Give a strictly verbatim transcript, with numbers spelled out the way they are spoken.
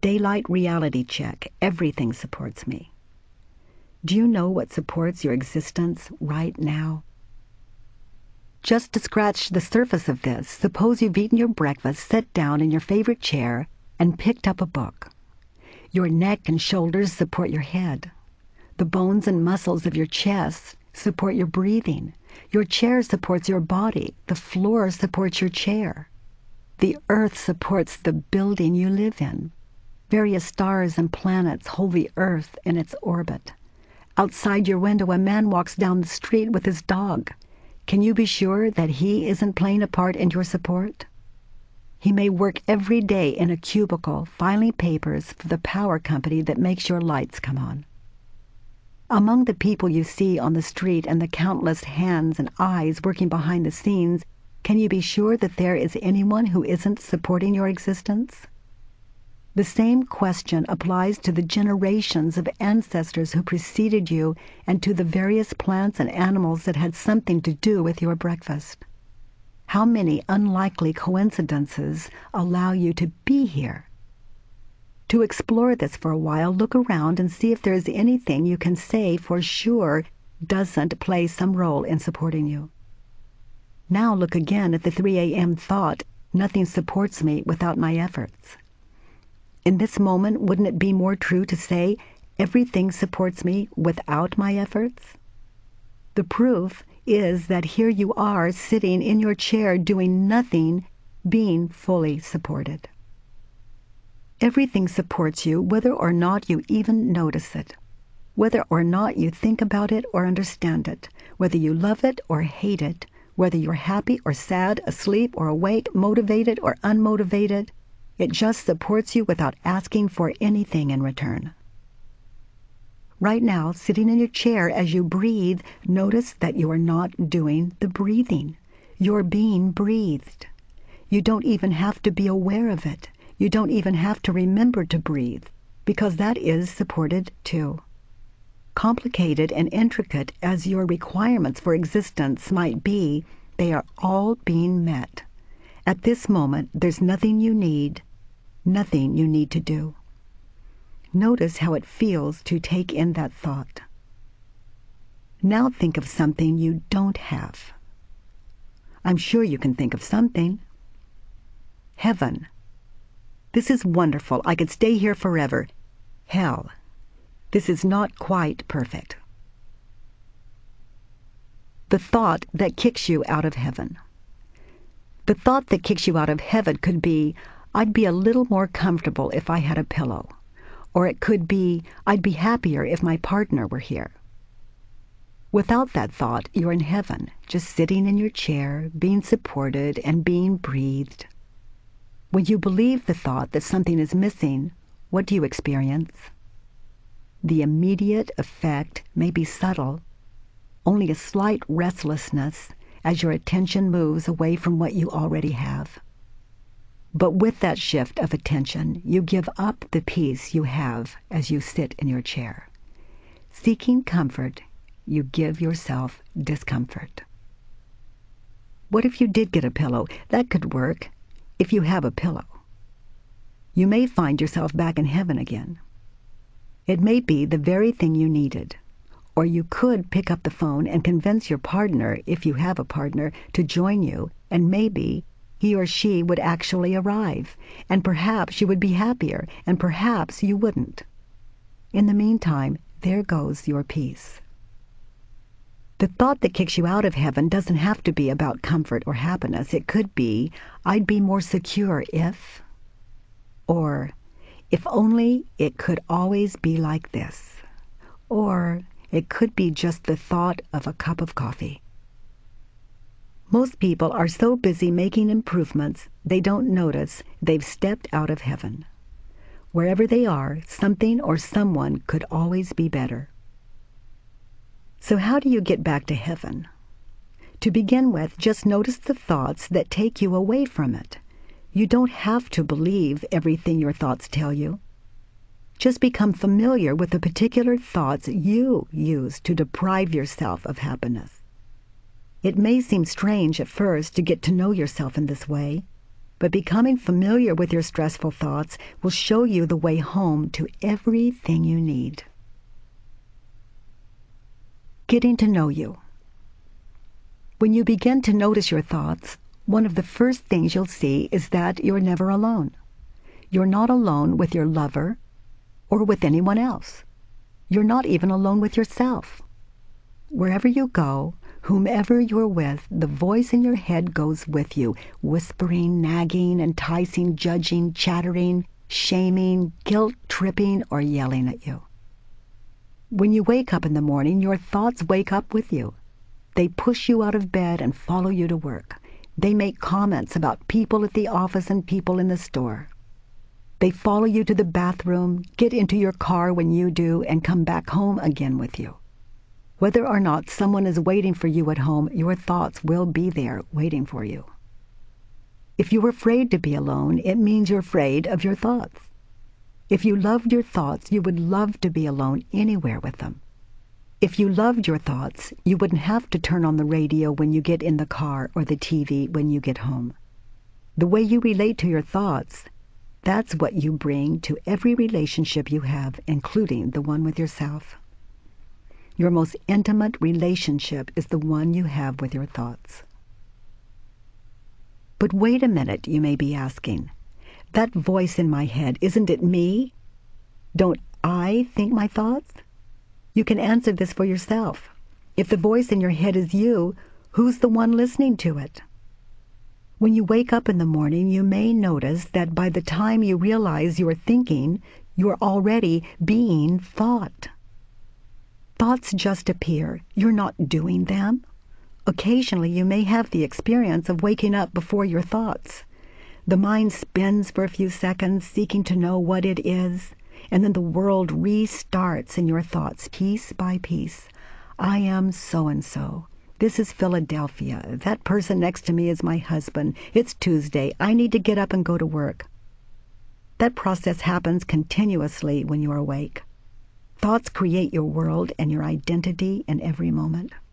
daylight reality check. Everything supports me. Do you know what supports your existence right now? Just to scratch the surface of this, suppose you've eaten your breakfast, sat down in your favorite chair, and picked up a book. Your neck and shoulders support your head. The bones and muscles of your chest support your breathing. Your chair supports your body. The floor supports your chair. The earth supports the building you live in. Various stars and planets hold the earth in its orbit. Outside your window, a man walks down the street with his dog. Can you be sure that he isn't playing a part in your support? He may work every day in a cubicle, filing papers for the power company that makes your lights come on. Among the people you see on the street and the countless hands and eyes working behind the scenes, can you be sure that there is anyone who isn't supporting your existence? The same question applies to the generations of ancestors who preceded you and to the various plants and animals that had something to do with your breakfast. How many unlikely coincidences allow you to be here? To explore this for a while, look around and see if there is anything you can say for sure doesn't play some role in supporting you. Now look again at the three a.m. thought, nothing supports me without my efforts. In this moment, wouldn't it be more true to say, everything supports me without my efforts? The proof is that here you are sitting in your chair doing nothing, being fully supported. Everything supports you whether or not you even notice it, whether or not you think about it or understand it, whether you love it or hate it, whether you're happy or sad, asleep or awake, motivated or unmotivated. It just supports you without asking for anything in return. Right now, sitting in your chair as you breathe, notice that you are not doing the breathing. You're being breathed. You don't even have to be aware of it. You don't even have to remember to breathe, because that is supported too. Complicated and intricate as your requirements for existence might be, they are all being met. At this moment, there's nothing you need, nothing you need to do. Notice how it feels to take in that thought. Now think of something you don't have. I'm sure you can think of something. Heaven. This is wonderful. I could stay here forever. Hell. This is not quite perfect. The thought that kicks you out of heaven. The thought that kicks you out of heaven could be, I'd be a little more comfortable if I had a pillow. Or it could be, I'd be happier if my partner were here. Without that thought, you're in heaven, just sitting in your chair, being supported and being breathed. When you believe the thought that something is missing, what do you experience? The immediate effect may be subtle, only a slight restlessness as your attention moves away from what you already have. But with that shift of attention, you give up the peace you have as you sit in your chair. Seeking comfort, you give yourself discomfort. What if you did get a pillow? That could work, if you have a pillow. You may find yourself back in heaven again. It may be the very thing you needed. Or you could pick up the phone and convince your partner, if you have a partner, to join you, and maybe he or she would actually arrive, and perhaps you would be happier, and perhaps you wouldn't. In the meantime, there goes your peace. The thought that kicks you out of heaven doesn't have to be about comfort or happiness. It could be, I'd be more secure if, or if only it could always be like this, or it could be just the thought of a cup of coffee. Most people are so busy making improvements, they don't notice they've stepped out of heaven. Wherever they are, something or someone could always be better. So how do you get back to heaven? To begin with, just notice the thoughts that take you away from it. You don't have to believe everything your thoughts tell you. Just become familiar with the particular thoughts you use to deprive yourself of happiness. It may seem strange at first to get to know yourself in this way. But becoming familiar with your stressful thoughts will show you the way home to everything you need. Getting to know you. When you begin to notice your thoughts, one of the first things you'll see is that you're never alone. You're not alone with your lover or with anyone else. You're not even alone with yourself. Wherever you go, whomever you're with, the voice in your head goes with you, whispering, nagging, enticing, judging, chattering, shaming, guilt-tripping, or yelling at you. When you wake up in the morning, your thoughts wake up with you. They push you out of bed and follow you to work. They make comments about people at the office and people in the store. They follow you to the bathroom, get into your car when you do, and come back home again with you. Whether or not someone is waiting for you at home, your thoughts will be there waiting for you. If you're afraid to be alone, it means you're afraid of your thoughts. If you loved your thoughts, you would love to be alone anywhere with them. If you loved your thoughts, you wouldn't have to turn on the radio when you get in the car or the T V when you get home. The way you relate to your thoughts, that's what you bring to every relationship you have, including the one with yourself. Your most intimate relationship is the one you have with your thoughts. But wait a minute, you may be asking. That voice in my head, isn't it me? Don't I think my thoughts? You can answer this for yourself. If the voice in your head is you, who's the one listening to it? When you wake up in the morning, you may notice that by the time you realize you're thinking, you're already being thought. Thoughts just appear. You're not doing them. Occasionally, you may have the experience of waking up before your thoughts. The mind spins for a few seconds, seeking to know what it is, and then the world restarts in your thoughts, piece by piece. I am so-and-so. This is Philadelphia. That person next to me is my husband. It's Tuesday. I need to get up and go to work. That process happens continuously when you are awake. Thoughts create your world and your identity in every moment.